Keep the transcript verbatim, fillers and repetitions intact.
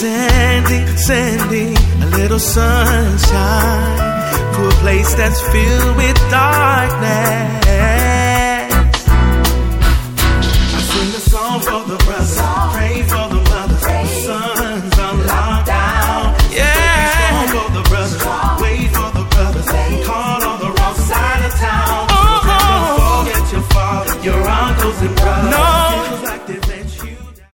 Sending, sending a little sunshine to a place that's filled with darkness.